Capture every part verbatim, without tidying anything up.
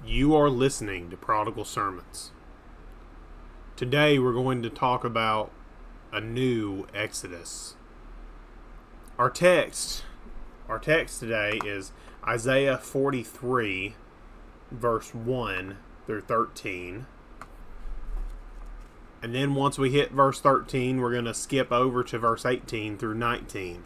You are listening to Prodigal Sermons. Today we're going to talk about a new Exodus. Our text, our text today is Isaiah forty-three, verse one through thirteen. And then once we hit verse thirteen, we're going to skip over to verse eighteen through nineteen.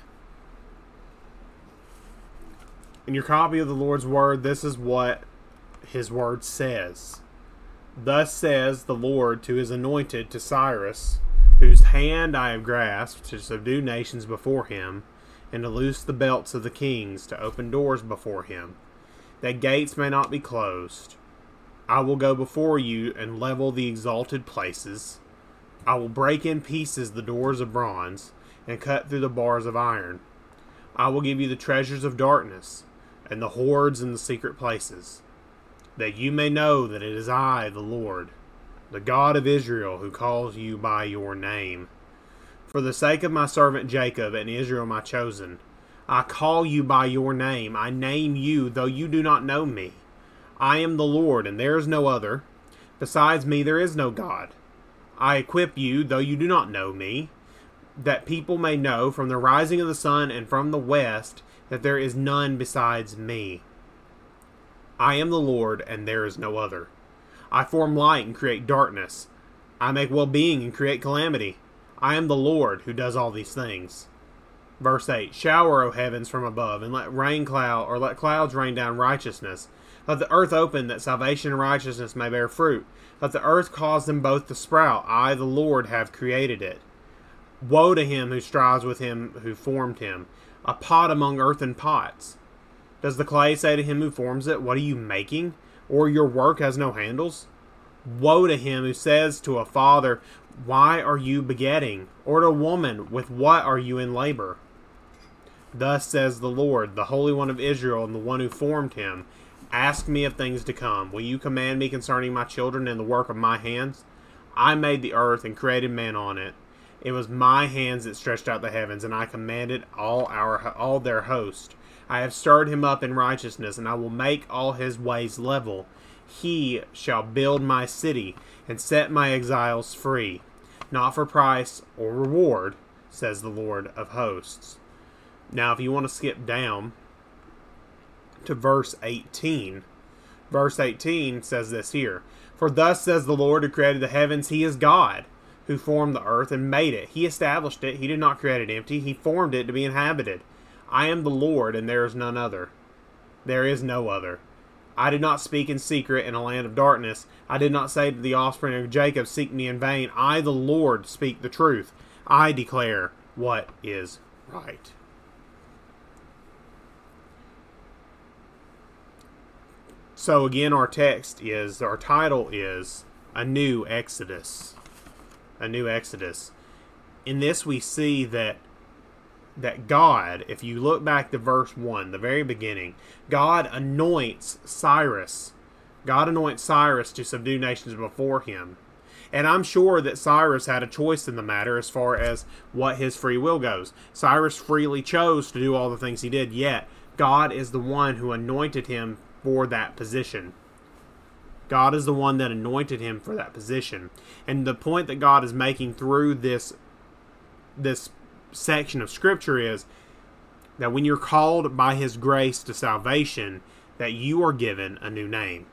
In your copy of the Lord's Word, this is what His Word says. Thus says the Lord to His anointed, to Cyrus, whose hand I have grasped, to subdue nations before him, and to loose the belts of the kings, to open doors before him, that gates may not be closed. I will go before you and level the exalted places. I will break in pieces the doors of bronze, and cut through the bars of iron. I will give you the treasures of darkness, and the hoards in the secret places, that you may know that it is I, the Lord, the God of Israel, who calls you by your name. For the sake of my servant Jacob and Israel my chosen, I call you by your name. I name you, though you do not know me. I am the Lord, and there is no other. Besides me there is no God. I equip you, though you do not know me, that people may know from the rising of the sun and from the west that there is none besides me. I am the Lord, and there is no other. I form light and create darkness. I make well-being and create calamity. I am the Lord who does all these things. Verse eight, Shower, O heavens, from above, and let rain cloud, or let clouds rain down righteousness. Let the earth open, that salvation and righteousness may bear fruit. Let the earth cause them both to sprout. I, the Lord, have created it. Woe to him who strives with him who formed him, a pot among earthen pots. Does the clay say to him who forms it, What are you making? Or your work has no handles? Woe to him who says to a father, Why are you begetting? Or to a woman, With what are you in labor? Thus says the Lord, the Holy One of Israel, and the one who formed him, Ask me of things to come. Will you command me concerning my children and the work of my hands? I made the earth and created man on it. It was my hands that stretched out the heavens, and I commanded all our all their host. I have stirred him up in righteousness, and I will make all his ways level. He shall build my city, and set my exiles free. Not for price or reward, says the Lord of hosts. Now, if you want to skip down to verse eighteen, verse eighteen says this here. For thus says the Lord who created the heavens, He is God, who formed the earth and made it. He established it. He did not create it empty. He formed it to be inhabited. I am the Lord, and there is none other. There is no other. I did not speak in secret in a land of darkness. I did not say to the offspring of Jacob, Seek me in vain. I, the Lord, speak the truth. I declare what is right. So again, our text is, our title is, A New Exodus. A New Exodus. In this we see that that God, if you look back to verse one, the very beginning, God anoints Cyrus. God anoints Cyrus to subdue nations before him. And I'm sure that Cyrus had a choice in the matter as far as what his free will goes. Cyrus freely chose to do all the things he did, yet God is the one who anointed him for that position. God is the one that anointed him for that position. And the point that God is making through this this section of Scripture is that when you're called by His grace to salvation, that you are given a new name.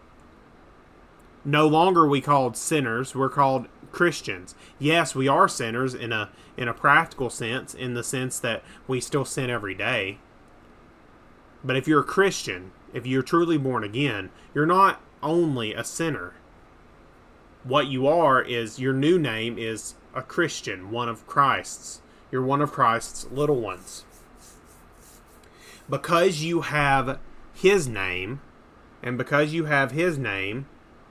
No longer are we called sinners, we're called Christians. Yes, we are sinners in a in a practical sense, in the sense that we still sin every day. But if you're a Christian, if you're truly born again, you're not only a sinner. What you are is, your new name is a Christian, one of Christ's. You're one of Christ's little ones. Because you have His name, and because you have His name,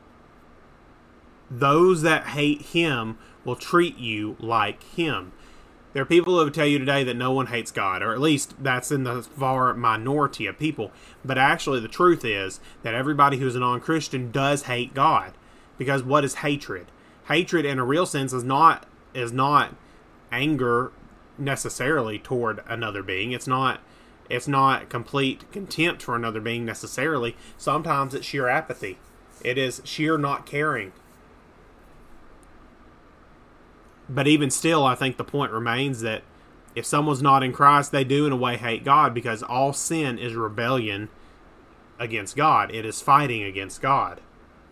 those that hate Him will treat you like Him. There are people who will tell you today that no one hates God, or at least that's in the far minority of people. But actually the truth is that everybody who's a non-Christian does hate God. Because what is hatred? Hatred in a real sense is not is not anger necessarily toward another being. It's not It's not complete contempt for another being necessarily. Sometimes it's sheer apathy. It is sheer not caring. But even still, I think the point remains that if someone's not in Christ, they do in a way hate God, because all sin is rebellion against God. It is fighting against God.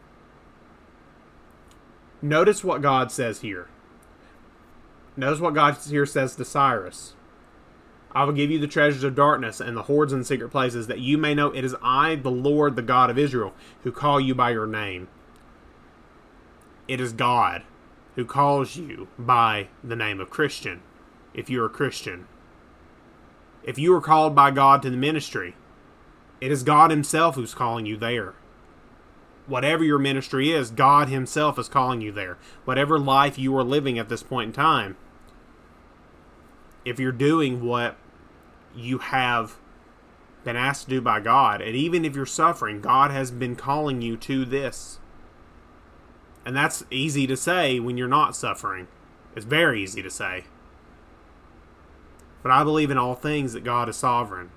Notice what God says here. Notice what God here says to Cyrus. I will give you the treasures of darkness and the hoards in secret places, that you may know it is I, the Lord, the God of Israel, who call you by your name. It is God who calls you by the name of Christian, if you're a Christian. If you are called by God to the ministry, it is God himself who's calling you there. Whatever your ministry is, God himself is calling you there. Whatever life you are living at this point in time, if you're doing what you have been asked to do by God, and even if you're suffering, God has been calling you to this. And that's easy to say when you're not suffering. It's very easy to say. But I believe in all things that God is sovereign.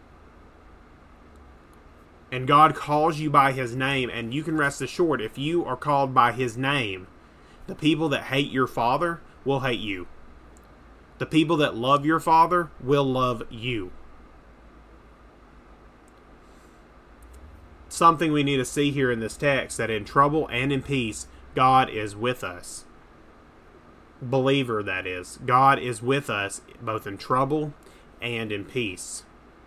And God calls you by his name, and you can rest assured, if you are called by his name, the people that hate your father will hate you. The people that love your father will love you. Something we need to see here in this text, that in trouble and in peace, God is with us. Believer, that is. God is with us both in trouble and in peace.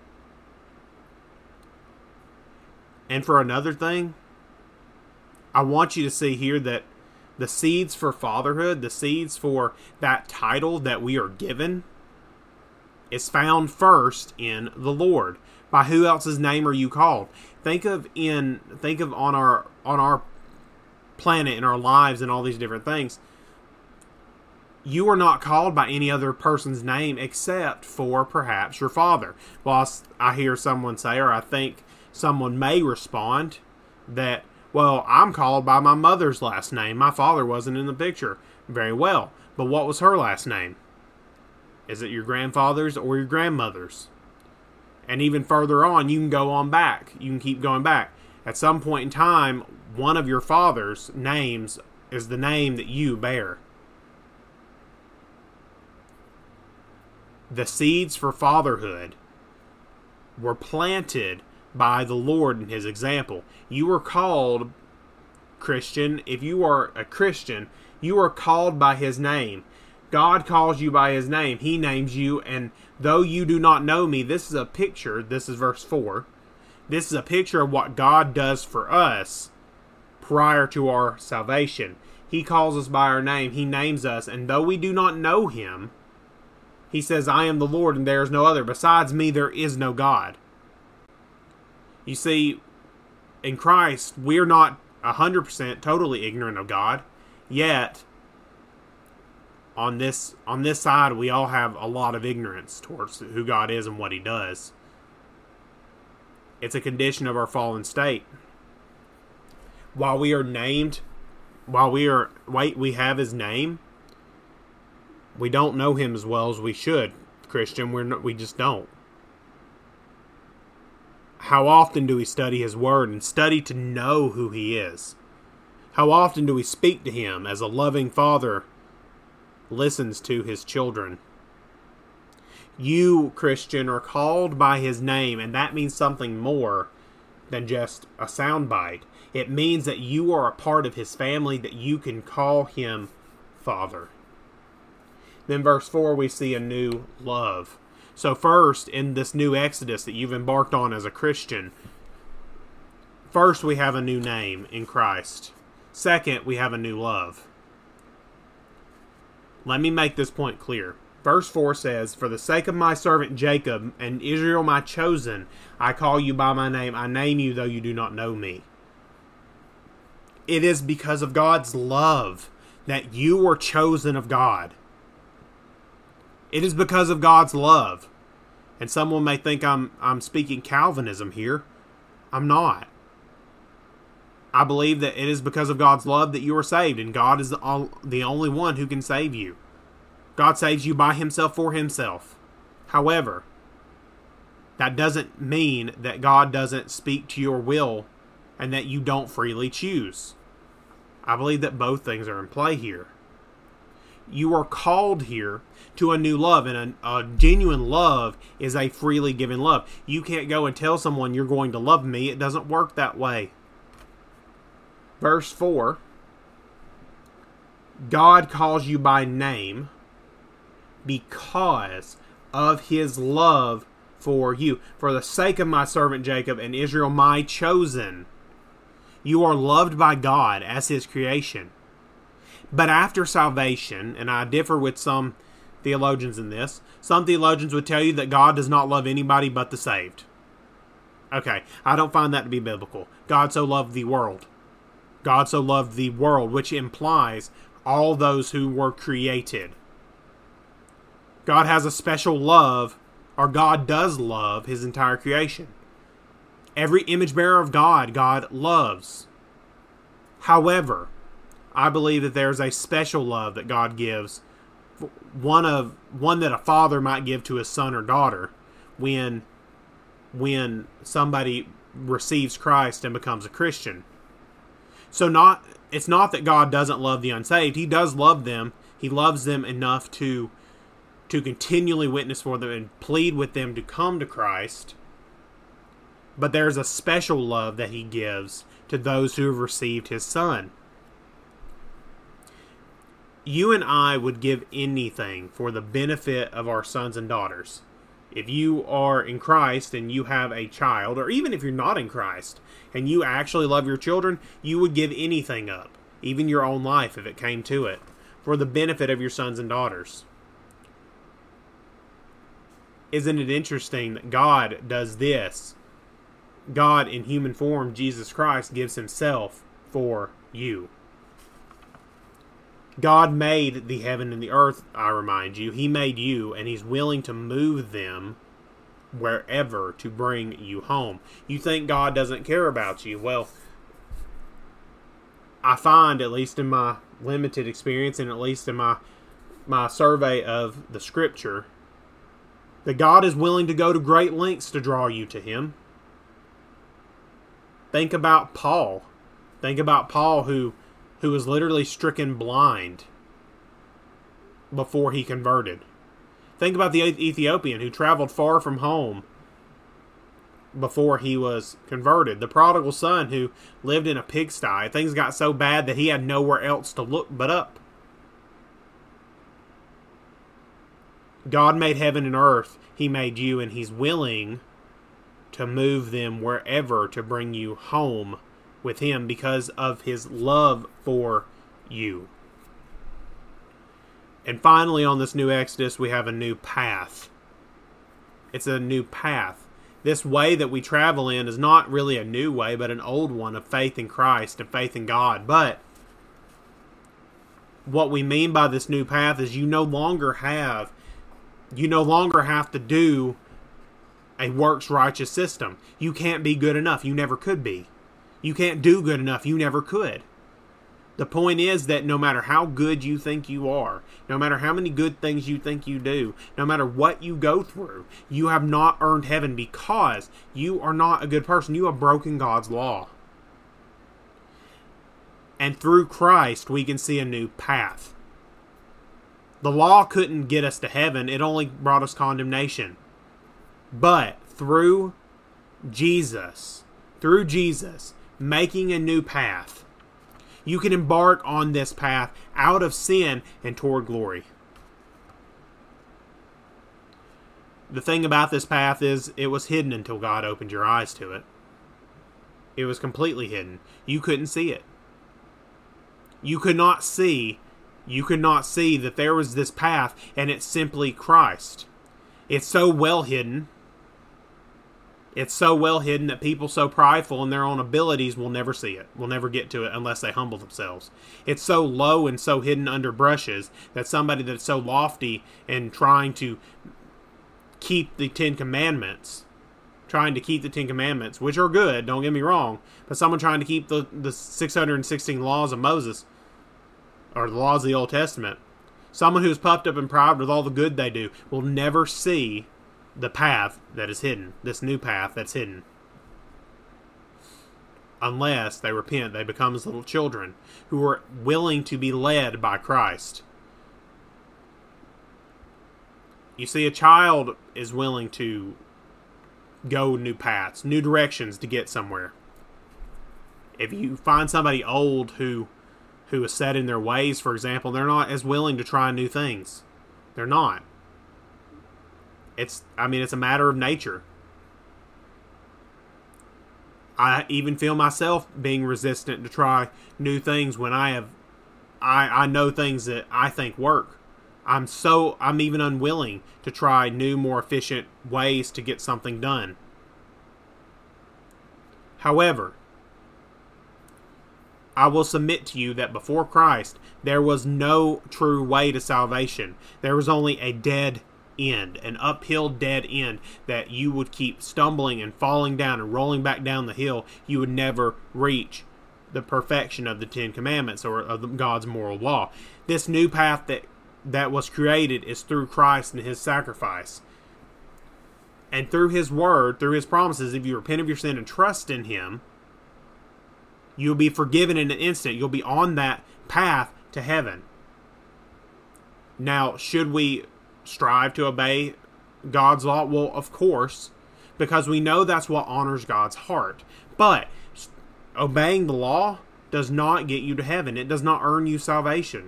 And for another thing, I want you to see here that the seeds for fatherhood, the seeds for that title that we are given, is found first in the Lord. By who else's name are you called? Think of in think of on our on our planet, in our lives, and all these different things. You are not called by any other person's name except for perhaps your father. Whilst I hear someone say, or I think someone may respond, that, well, I'm called by my mother's last name. My father wasn't in the picture. Very well. But what was her last name? Is it your grandfather's or your grandmother's? And even further on, you can go on back. You can keep going back. At some point in time, one of your father's names is the name that you bear. The seeds for fatherhood were planted by the Lord in his example. You were called, Christian, if you are a Christian, you are called by his name. God calls you by his name. He names you, and though you do not know me, this is a picture, this is verse four, this is a picture of what God does for us prior to our salvation. He calls us by our name. He names us, and though we do not know him, he says, I am the Lord, and there is no other. Besides me, there is no God. You see, in Christ, we're not one hundred percent totally ignorant of God, yet on this on this side, we all have a lot of ignorance towards who God is and what he does. It's a condition of our fallen state. While we are named, while we are, wait, we have his name, we don't know him as well as we should, Christian. We're not, we just don't. How often do we study his word and study to know who he is? How often do we speak to him as a loving father listens to his children? You, Christian, are called by his name, and that means something more than just a soundbite. It means that you are a part of his family, that you can call him Father. Then verse four, we see a new love. So first, in this new exodus that you've embarked on as a Christian, first we have a new name in Christ. Second, we have a new love. Let me make this point clear. Verse four says, for the sake of my servant Jacob and Israel my chosen, I call you by my name. I name you though you do not know me. It is because of God's love that you were chosen of God. It is because of God's love. And someone may think I'm I'm speaking Calvinism here. I'm not. I believe that it is because of God's love that you are saved, and God is the, all, the only one who can save you. God saves you by himself for himself. However, That doesn't mean that God doesn't speak to your will and that you don't freely choose. I believe that both things are in play here. You are called here to a new love, and a, a genuine love is a freely given love. You can't go and tell someone you're going to love me. It doesn't work that way. Verse four, God calls you by name because of his love for you. For the sake of my servant Jacob and Israel, my chosen, you are loved by God as his creation. But after salvation, and I differ with some theologians in this, some theologians would tell you that God does not love anybody but the saved. Okay, I don't find that to be biblical. God so loved the world. God so loved the world, which implies all those who were created. God has a special love, or God does love his entire creation. Every image bearer of God, God loves. However, I believe that there's a special love that God gives, one of one that a father might give to his son or daughter when when somebody receives Christ and becomes a Christian. So not it's not that God doesn't love the unsaved. He does love them. He loves them enough to to continually witness for them and plead with them to come to Christ. But there's a special love that he gives to those who have received his son. You and I would give anything for the benefit of our sons and daughters. If you are in Christ and you have a child, or even if you're not in Christ and you actually love your children, you would give anything up, even your own life if it came to it, for the benefit of your sons and daughters. Isn't it interesting that God does this? God in human form, Jesus Christ, gives himself for you. God made the heaven and the earth, I remind you. He made you, and he's willing to move them wherever to bring you home. You think God doesn't care about you. Well, I find, at least in my limited experience, and at least in my, my survey of the Scripture, that God is willing to go to great lengths to draw you to him. Think about Paul. Think about Paul who... who was literally stricken blind before he converted. Think about the Ethiopian who traveled far from home before he was converted. The prodigal son who lived in a pigsty. Things got so bad that he had nowhere else to look but up. God made heaven and earth. He made you, and he's willing to move them wherever to bring you home with him because of his love for you. And finally, on this new Exodus, we have a new path. It's a new path. This way that we travel in is not really a new way, but an old one of faith in Christ and faith in God. But what we mean by this new path is you no longer have, you no longer have to do a works righteous system. You can't be good enough. You never could be. You can't do good enough. You never could. The point is that no matter how good you think you are, no matter how many good things you think you do, no matter what you go through, you have not earned heaven because you are not a good person. You have broken God's law. And through Christ, we can see a new path. The law couldn't get us to heaven. It only brought us condemnation. But through Jesus, through Jesus, making a new path, you can embark on this path out of sin and toward glory. The thing about this path is it was hidden until God opened your eyes to it. It was completely hidden. You couldn't see it. You could not see, you could not see that there was this path and it's simply Christ. It's so well hidden. It's so well hidden that people so prideful in their own abilities will never see it, will never get to it unless they humble themselves. It's so low and so hidden under brushes that somebody that's so lofty and trying to keep the Ten Commandments, trying to keep the Ten Commandments, which are good, don't get me wrong, but someone trying to keep the, the six hundred sixteen laws of Moses, or the laws of the Old Testament, someone who's puffed up and proud with all the good they do, will never see the path that is hidden, this new path that's hidden. Unless they repent, they become as little children who are willing to be led by Christ. You see, a child is willing to go new paths, new directions to get somewhere. If you find somebody old who who is set in their ways, for example, they're not as willing to try new things. They're not. It's, I mean, it's a matter of nature. I even feel myself being resistant to try new things when I have, I, I know things that I think work. I'm so, I'm even unwilling to try new, more efficient ways to get something done. However, I will submit to you that before Christ, there was no true way to salvation. There was only a dead end, an uphill dead end that you would keep stumbling and falling down and rolling back down the hill. You would never reach the perfection of the Ten Commandments or of God's moral law. This new path that, that was created is through Christ and His sacrifice. And through His word, through His promises, if you repent of your sin and trust in Him, you'll be forgiven in an instant. You'll be on that path to heaven. Now, should we strive to obey God's law? Well, of course, because we know that's what honors God's heart. But obeying the law does not get you to heaven. It does not earn you salvation.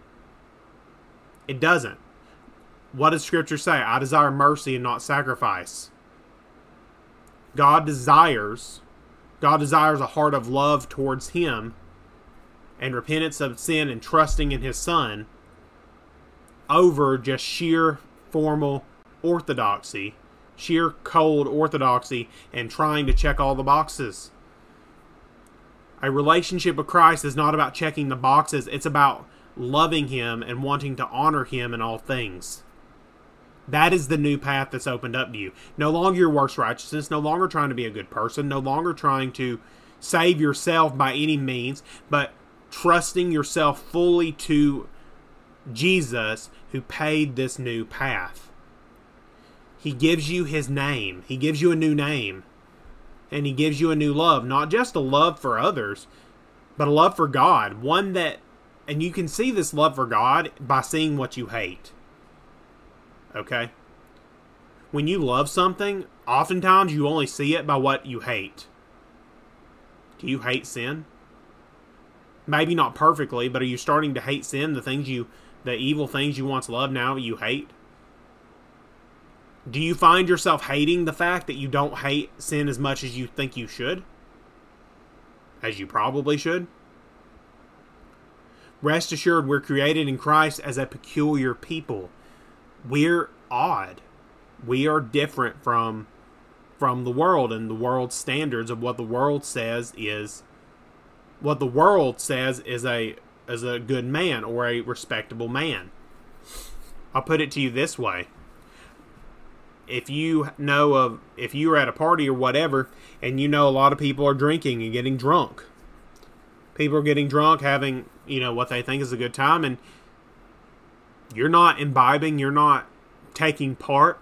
It doesn't. What does Scripture say? I desire mercy and not sacrifice. God desires God desires a heart of love towards Him and repentance of sin and trusting in His Son over just sheer formal orthodoxy, sheer cold orthodoxy, and trying to check all the boxes. A relationship with Christ is not about checking the boxes. It's about loving Him and wanting to honor Him in all things. That is the new path that's opened up to you. No longer your works righteousness, no longer trying to be a good person, no longer trying to save yourself by any means, but trusting yourself fully to Jesus who paid this new path. He gives you His name. He gives you a new name. And He gives you a new love. Not just a love for others, but a love for God. One that, and you can see this love for God by seeing what you hate. Okay? When you love something, oftentimes you only see it by what you hate. Do you hate sin? Maybe not perfectly, but are you starting to hate sin? The things you, the evil things you once loved, now you hate? Do you find yourself hating the fact that you don't hate sin as much as you think you should? As you probably should? Rest assured, we're created in Christ as a peculiar people. We're odd. We are different from from the world and the world's standards of what the world says is what the world says is a is a good man or a respectable man. I'll put it to you this way. If you know of if you're at a party or whatever and you know a lot of people are drinking and getting drunk. People are getting drunk, having, you know, what they think is a good time, and you're not imbibing, you're not taking part,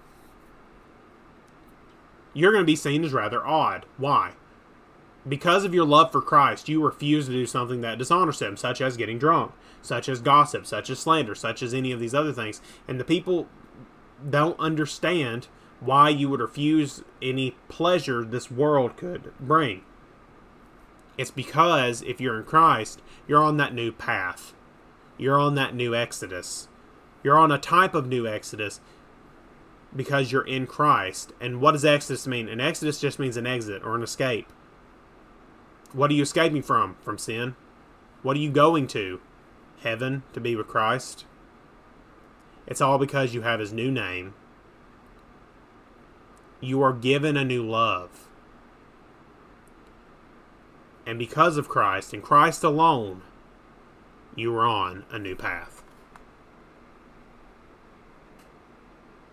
you're going to be seen as rather odd. Why? Because of your love for Christ, you refuse to do something that dishonors Him, such as getting drunk, such as gossip, such as slander, such as any of these other things. And the people don't understand why you would refuse any pleasure this world could bring. It's because if you're in Christ, you're on that new path. You're on that new Exodus. You're on a type of new Exodus because you're in Christ. And what does Exodus mean? An Exodus just means an exit or an escape. What are you escaping from? From sin. What are you going to? Heaven, to be with Christ. It's all because you have His new name. You are given a new love. And because of Christ and Christ alone, you are on a new path.